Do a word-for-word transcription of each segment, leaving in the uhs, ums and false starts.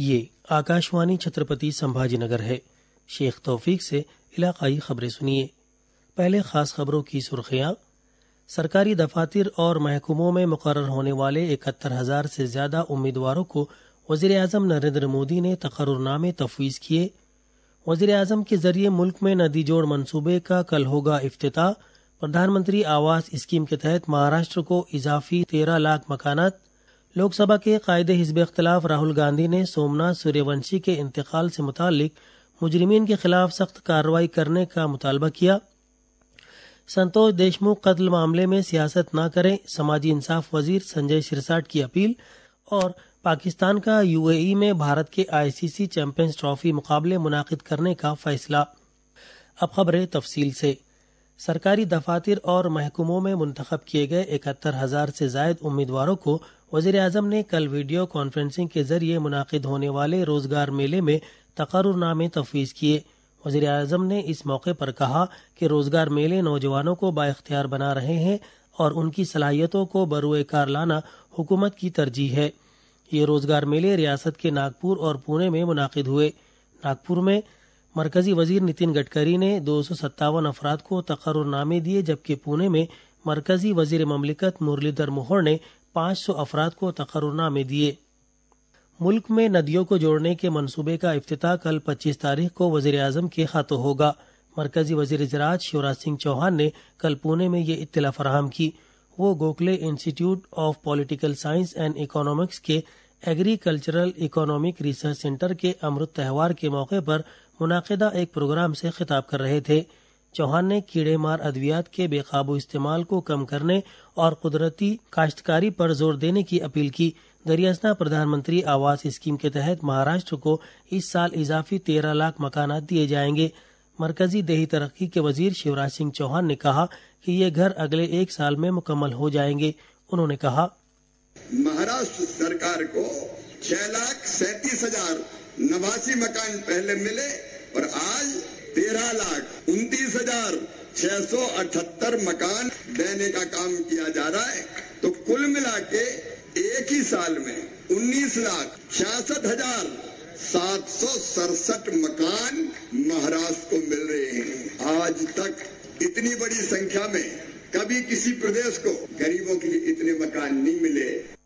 یہ آکاشوانی چھترپتی سمبھاجی نگر ہے۔ شیخ توفیق سے علاقائی خبریں سنیے۔ پہلے خاص خبروں کی سرخیاں۔ سرکاری دفاتر اور محکموں میں مقرر ہونے والے اکہتر ہزار سے زیادہ امیدواروں کو وزیر اعظم نریندر مودی نے تقرر نامے تفویض کیے۔ وزیر اعظم کے ذریعے ملک میں ندی جوڑ منصوبے کا کل ہوگا افتتاح۔ پردھان منتری آواس اسکیم کے تحت مہاراشٹر کو اضافی تیرہ لاکھ مکانات۔ لوک سبھا کے قائد حزب اختلاف راہل گاندھی نے سومناتھ سوریہ ونشی کے انتقال سے متعلق مجرمین کے خلاف سخت کارروائی کرنے کا مطالبہ کیا۔ سنتوش دیشمکھ قتل معاملے میں سیاست نہ کریں، سماجی انصاف وزیر سنجے سرساٹ کی اپیل۔ اور پاکستان کا یو اے ای میں بھارت کے آئی سی سی چیمپئنز ٹرافی مقابلے منعقد کرنے کا فیصلہ۔ اب خبریں تفصیل سے۔ سرکاری دفاتر اور محکموں میں منتخب کیے گئے اکہتر ہزار سے زائد امیدواروں کو وزیر اعظم نے کل ویڈیو کانفرنسنگ کے ذریعے منعقد ہونے والے روزگار میلے میں تقرر نامے تفویض کیے۔ وزیر اعظم نے اس موقع پر کہا کہ روزگار میلے نوجوانوں کو بااختیار بنا رہے ہیں اور ان کی صلاحیتوں کو بروئے کار لانا حکومت کی ترجیح ہے۔ یہ روزگار میلے ریاست کے ناگپور اور پونے میں منعقد ہوئے۔ ناگپور میں مرکزی وزیر نتن گڈکری نے دو سو ستاون افراد کو تقرر نامے دیے، جبکہ پونے میں مرکزی وزیر مملکت مرلی دھر موہر نے پانچ سو افراد کو تقرر نامے دیے۔ ملک میں ندیوں کو جوڑنے کے منصوبے کا افتتاح کل پچیس تاریخ کو وزیر اعظم کے ہاتھوں ہوگا۔ مرکزی وزیر زراعت شیوراج سنگھ چوہان نے کل پونے میں یہ اطلاع فراہم کی۔ وہ Gokhale institute of political science and economics کے ایگریکلچرل اکنامک ریسرچ سینٹر کے امرت تہوار کے موقع پر منعقدہ ایک پروگرام سے خطاب کر رہے تھے۔ چوہان نے کیڑے مار ادویات کے بے قابو استعمال کو کم کرنے اور قدرتی کاشتکاری پر زور دینے کی اپیل کی۔ دریاسنا پردھان منتری آواس اسکیم کے تحت مہاراشٹر کو اس سال اضافی تیرہ لاکھ مکانات دیے جائیں گے۔ مرکزی دیہی ترقی کے وزیر شیوراج سنگھ چوہان نے کہا کہ یہ گھر اگلے ایک سال میں مکمل ہو جائیں گے۔ انہوں نے کہا مہاراشٹر سرکار کو چھ لاکھ سینتیس ہزار نواسی مکان پہلے ملے اور آج تیرہ لاکھ انتیس ہزار چھ سو اٹھہتر مکان دینے کا کام کیا جا رہا ہے۔ تو کل ملا کے ایک ہی سال میں انیس لاکھ چھیاسٹھ ہزار سات سو سڑسٹھ مکان مہاراشٹر کو مل رہے ہیں۔ آج تک اتنی بڑی سنکھیا میں کبھی کسی پردیش کو غریبوں کے لیے اتنے مکان نہیں ملے۔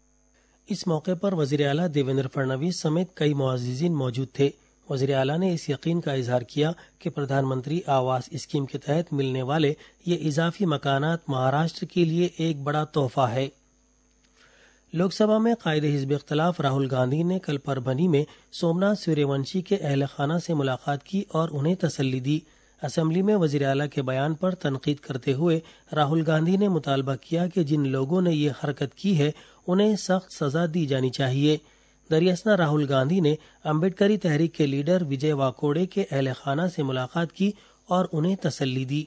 اس موقع پر وزیر اعلیٰ دیویندر فڈنویس سمیت کئی معززین موجود تھے۔ وزیر اعلیٰ نے اس یقین کا اظہار کیا کہ پردھان منتری آواس اسکیم کے تحت ملنے والے یہ اضافی مکانات مہاراشٹر کے لیے ایک بڑا تحفہ ہے۔ لوک سبھا میں قائد حزب اختلاف راہل گاندھی نے کل پربھنی میں سومناتھ سوریہ ونشی کے اہل خانہ سے ملاقات کی اور انہیں تسلی دی۔ اسمبلی میں وزیر اعلیٰ کے بیان پر تنقید کرتے ہوئے راہل گاندھی نے مطالبہ کیا کہ جن لوگوں نے یہ حرکت کی ہے انہیں سخت سزا دی جانی چاہیے۔ دریاسنا راہل گاندھی نے امبیڈکری تحریک کے لیڈر وجے واکوڑے کے اہل خانہ سے ملاقات کی اور انہیں تسلی دی۔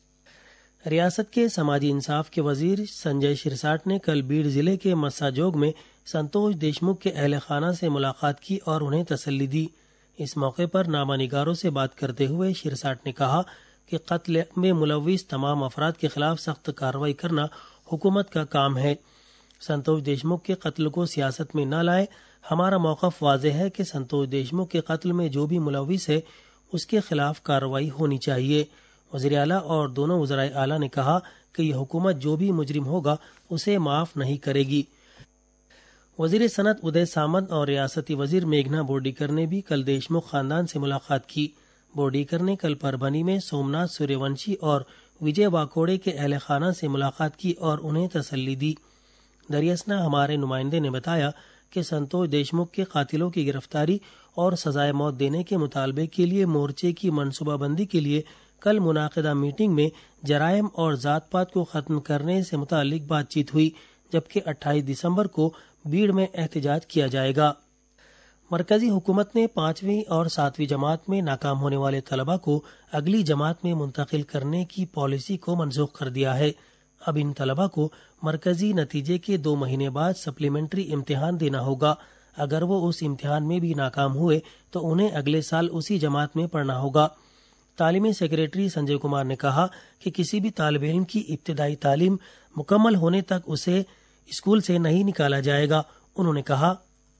ریاست کے سماجی انصاف کے وزیر سنجے سرساٹ نے کل بیڑ ضلع کے مساجوگ میں سنتوش دیشمکھ کے اہل خانہ سے ملاقات کی اور انہیں تسلی دی۔ اس موقع پر نامہ نگاروں سے بات کرتے ہوئے سرساٹ نے کہا کہ قتل میں ملوث تمام افراد کے خلاف سخت کارروائی کرنا حکومت کا کام ہے۔ سنتوش دیشمکھ کے قتل کو سیاست میں نہ لائیں۔ ہمارا موقف واضح ہے کہ سنتوش دیشمکھ کے قتل میں جو بھی ملوث ہے اس کے خلاف کارروائی ہونی چاہیے۔ وزیر اعلیٰ اور دونوں وزرائے اعلیٰ نے کہا کہ یہ حکومت جو بھی مجرم ہوگا اسے معاف نہیں کرے گی۔ وزیر صنعت ادے سامنت اور ریاستی وزیر میگھنا بورڈیکر نے بھی کل دیشمکھ خاندان سے ملاقات کی۔ بورڈیکر نے کل پربھنی میں سومناتھ سوریہ ونشی اور وجے واکوڑے کے اہل خانہ سے ملاقات کی اور انہیں تسلی دی۔ دریاسنا ہمارے نمائندے نے بتایا کہ سنتوش دیشمکھ کے قاتلوں کی گرفتاری اور سزائے موت دینے کے مطالبے کے لیے مورچے کی منصوبہ بندی کے لیے کل منعقدہ میٹنگ میں جرائم اور ذات پات کو ختم کرنے سے متعلق بات چیت ہوئی، جبکہ اٹھائیس دسمبر کو بیڑ میں احتجاج کیا جائے گا۔ مرکزی حکومت نے پانچویں اور ساتویں جماعت میں ناکام ہونے والے طلبہ کو اگلی جماعت میں منتقل کرنے کی پالیسی کو منسوخ کر دیا ہے۔ اب ان طلبہ کو مرکزی نتیجے کے دو مہینے بعد سپلیمنٹری امتحان دینا ہوگا۔ اگر وہ اس امتحان میں بھی ناکام ہوئے تو انہیں اگلے سال اسی جماعت میں پڑھنا ہوگا۔ تعلیمی سیکریٹری سنجے کمار نے کہا کہ کسی بھی طالب علم کی ابتدائی تعلیم مکمل ہونے تک اسے اسکول سے نہیں نکالا جائے گا۔ انہوں نے کہا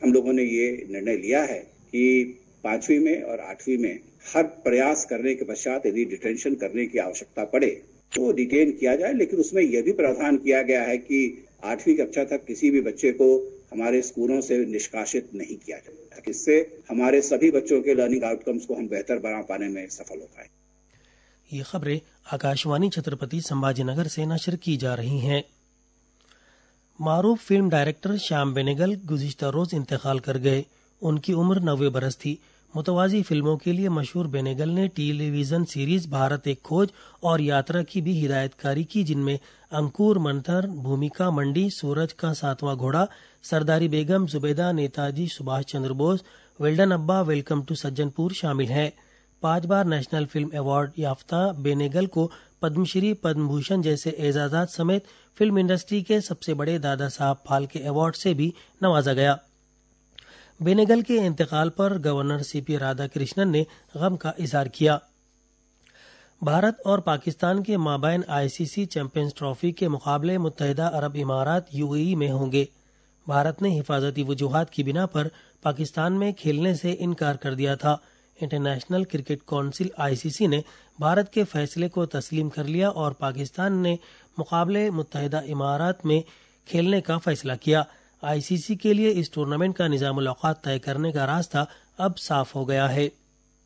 ہم لوگوں نے یہ نرنے لیا ہے کہ پانچویں میں اور آٹھویں میں ہر پریاس کرنے کے پشچات یدی ڈیٹینشن کرنے کی آوشکتا پڑے تو ڈیٹین کیا جائے، لیکن اس میں یہ بھی پراودھان کیا گیا ہے کہ آٹھویں کक्षा تک کسی بھی بچے کو ہمارے اسکولوں سے نشکاشت نہیں کیا جائے، اس سے ہمارے سبھی بچوں کے لرننگ آؤٹ کمز کو ہم بہتر بنا پانے میں سفل ہو پائیں۔ یہ خبریں آکاشوانی چھترپتی سمبھاجی نگر سے نشر کی جا رہی ہیں۔ معروف فلم ڈائریکٹر شیام بینگل گزشتہ روز انتقال کر گئے۔ ان کی عمر نوے برس تھی۔ متوازی فلموں کے لیے مشہور بینگل نے ٹیلی ویژن سیریز بھارت ایک کھوج اور یاترا کی بھی ہدایت کاری کی، جن میں انکور منتھر، بھومکا منڈی، سورج کا ساتواں گھوڑا، سرداری بیگم، زبیدہ، نیتاجی سبھاش Chandra Bose, well done Abba, welcome to Sajjanpur شامل ہیں۔ پانچ بار نیشنل فلم ایوارڈ یافتہ بینگل کو پدم شری، پدم بھوشن جیسے اعزازات سمیت فلم انڈسٹری کے سب سے بڑے دادا صاحب پھالکے ایوارڈ سے بھی نوازا گیا۔ بینگل کے انتقال پر governor C P Radha Krishnan نے غم کا اظہار کیا۔ بھارت اور پاکستان کے مابین آئی سی سی چیمپئنز ٹرافی کے مقابلے متحدہ عرب امارات یو اے ای میں ہوں گے۔ بھارت نے حفاظتی وجوہات کی بنا پر پاکستان میں کھیلنے سے انکار کر دیا تھا۔ International cricket council I C C نے بھارت کے فیصلے کو تسلیم کر لیا اور پاکستان نے مقابلے متحدہ امارات میں کھیلنے کا فیصلہ کیا۔ آئی سی سی کے لیے اس ٹورنامنٹ کا نظام الاوقات طے کرنے کا راستہ اب صاف ہو گیا ہے۔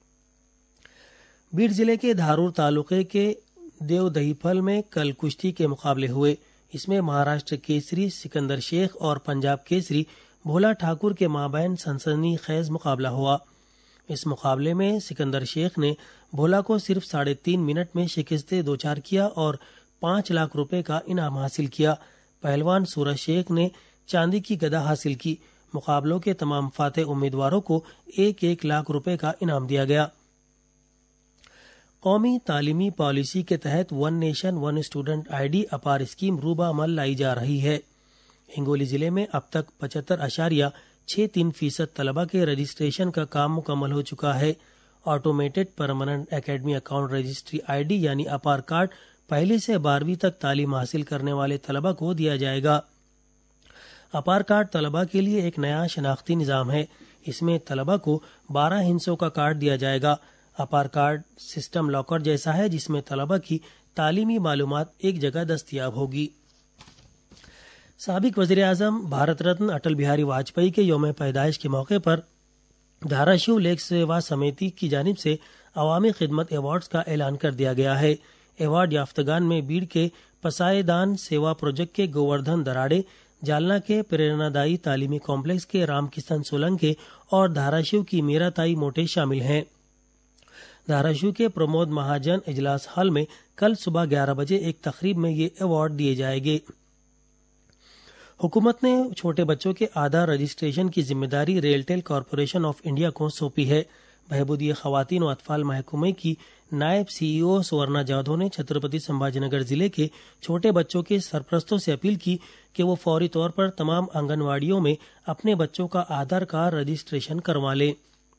بیڑ ضلع کے دھارور تعلقے کے دیو دہی پھل میں کل کشتی کے مقابلے ہوئے۔ اس میں مہاراشٹر کیسری سکندر شیخ اور پنجاب کیسری بھولا ٹھاکر کے مابین سنسنی خیز مقابلہ ہوا۔ اس مقابلے میں سکندر شیخ نے بھولا کو صرف ساڑھے تین منٹ میں شکست دوچار کیا اور پانچ لاکھ روپے کا انعام حاصل کیا۔ پہلوان سورج شیخ نے چاندی کی گدا حاصل کی۔ مقابلوں کے تمام فاتح امیدواروں کو ایک ایک لاکھ روپے کا انعام دیا گیا۔ قومی تعلیمی پالیسی کے تحت one nation one student I D APAAR scheme روبہ عمل لائی جا رہی ہے۔ ہنگولی ضلع میں اب تک پچہتر اشاریہ چھ تین فیصد طلبہ کے رجسٹریشن کا کام مکمل ہو چکا ہے۔ Automated permanent academy account registry I D یعنی اپار کارڈ پہلی سے بارہویں تک تعلیم حاصل کرنے والے طلبہ کو دیا جائے گا۔ اپار کارڈ طلبہ کے لیے ایک نیا شناختی نظام ہے۔ اس میں طلبہ کو بارہ ہندسوں کا کارڈ دیا جائے گا۔ اپار کارڈ سسٹم لاکر جیسا ہے جس میں طلبہ کی تعلیمی معلومات ایک جگہ دستیاب ہوگی۔ سابق وزیر اعظم بھارت رتن اٹل بہاری واجپئی کے یوم پیدائش کے موقع پر دھاراشیو لیک سیوا سمیتی کی جانب سے عوامی خدمت ایوارڈز کا اعلان کر دیا گیا ہے۔ ایوارڈ یافتگان میں بیڑ کے پسائے دان سیوا پروجیکٹ کے گووردھن دراڑے، جالنا کے پریرنا دائی تعلیمی کمپلیکس کے رام کشن سولنکے اور دھاراشیو کی میرا تائی موٹے شامل ہیں۔ دھاراشیو کے پرمود مہاجن اجلاس ہال میں کل صبح گیارہ بجے ایک تقریب میں یہ ایوارڈ دیے جائیں گے۔ حکومت نے چھوٹے بچوں کے آدھار رجسٹریشن کی ذمہ داری ریلٹیل کارپوریشن آف انڈیا کو سونپی ہے۔ بہبودی خواتین و اطفال محکمے کی نائب سی ای او سورنا جادھو نے چھترپتی سمبھاجی نگر ضلع کے چھوٹے بچوں کے سرپرستوں سے اپیل کی کہ وہ فوری طور پر تمام آنگن واڑیوں میں اپنے بچوں کا آدھار کارڈ رجسٹریشن کروا لیں۔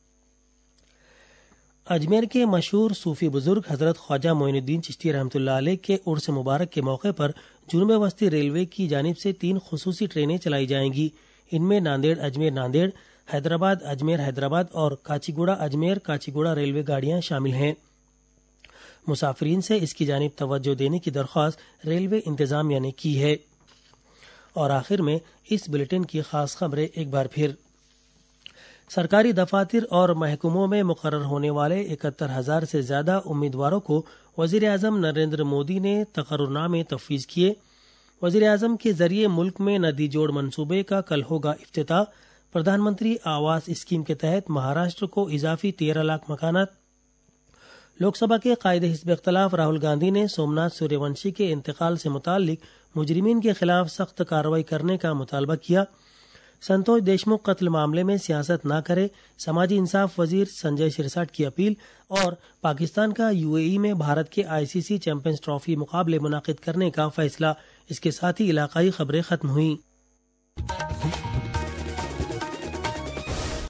اجمیر کے مشہور صوفی بزرگ حضرت خواجہ معین الدین چشتی رحمۃ اللہ علیہ کے عرس مبارک کے موقع پر جنوب وسطی ریلوے کی جانب سے تین خصوصی ٹرینیں چلائی جائیں گی۔ ان میں ناندیڑ اجمیر ناندیڑ، حیدرآباد اجمیر حیدرآباد اور کاچی گوڑا اجمیر کاچی گوڑا ریلوے گاڑیاں شامل ہیں۔ مسافرین سے اس کی جانب توجہ دینے کی درخواست ریلوے انتظامیہ نے کی ہے۔ اور آخر میں اس بلیٹن کی خاص خبریں ایک بار پھر۔ سرکاری دفاتر اور محکموں میں مقرر ہونے والے اکہتر ہزار سے زیادہ امیدواروں کو وزیر اعظم نریندر مودی نے تقرر نامے تفویض کیے۔ وزیر اعظم کے ذریعے ملک میں ندی جوڑ منصوبے کا کل ہوگا افتتاح۔ پردھان منتری آواس اسکیم کے تحت مہاراشٹر کو اضافی تیرہ لاکھ مکانات۔ لوک سبھا کے قائد حزب اختلاف راہل گاندھی نے سومناتھ سوریہ ونشی کے انتقال سے متعلق مجرمین کے خلاف سخت کارروائی کرنے کا مطالبہ کیا۔ سنتوش دیشمکھ قتل معاملے میں سیاست نہ کرے، سماجی انصاف وزیر سنجے سرساٹ کی اپیل۔ اور پاکستان کا یو اے ای میں بھارت کے آئی سی سی چیمپئنز ٹرافی مقابلے منعقد کرنے کا فیصلہ۔ اس کے ساتھ ہی علاقائی خبریں ختم ہوئیں۔